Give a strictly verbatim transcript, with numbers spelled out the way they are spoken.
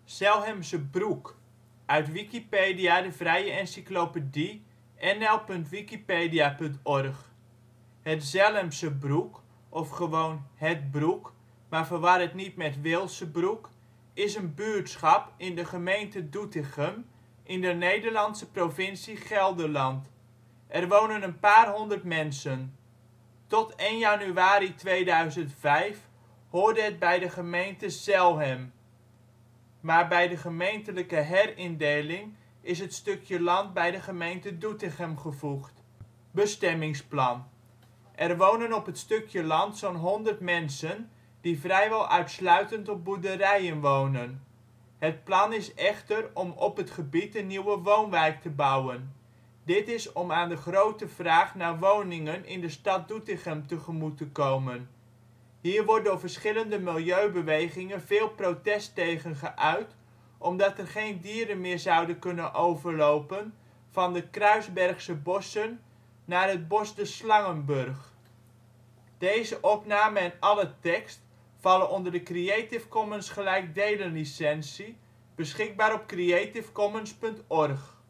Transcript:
Zelhemse Broek, uit Wikipedia, de vrije encyclopedie. N L punt wikipedia punt org. Het Zelhemse Broek, of gewoon Het Broek, maar verwar het niet met Wehlse Broek, is een buurtschap in de gemeente Doetinchem in de Nederlandse provincie Gelderland. Er wonen een paar honderd mensen. Tot één januari tweeduizend vijf hoorde het bij de gemeente Zelhem, maar bij de gemeentelijke herindeling is het stukje land bij de gemeente Doetinchem gevoegd. Bestemmingsplan. Er wonen op het stukje land zo 'n honderd mensen, die vrijwel uitsluitend op boerderijen wonen. Het plan is echter om op het gebied een nieuwe woonwijk te bouwen. Dit is om aan de grote vraag naar woningen in de stad Doetinchem tegemoet te komen. Hier wordt door verschillende milieubewegingen veel protest tegen geuit, omdat er geen dieren meer zouden kunnen overlopen van de Kruisbergse bossen naar het bos de Slangenburg. Deze opname en alle tekst vallen onder de Creative Commons gelijkdelen licentie, beschikbaar op creativecommons punt org.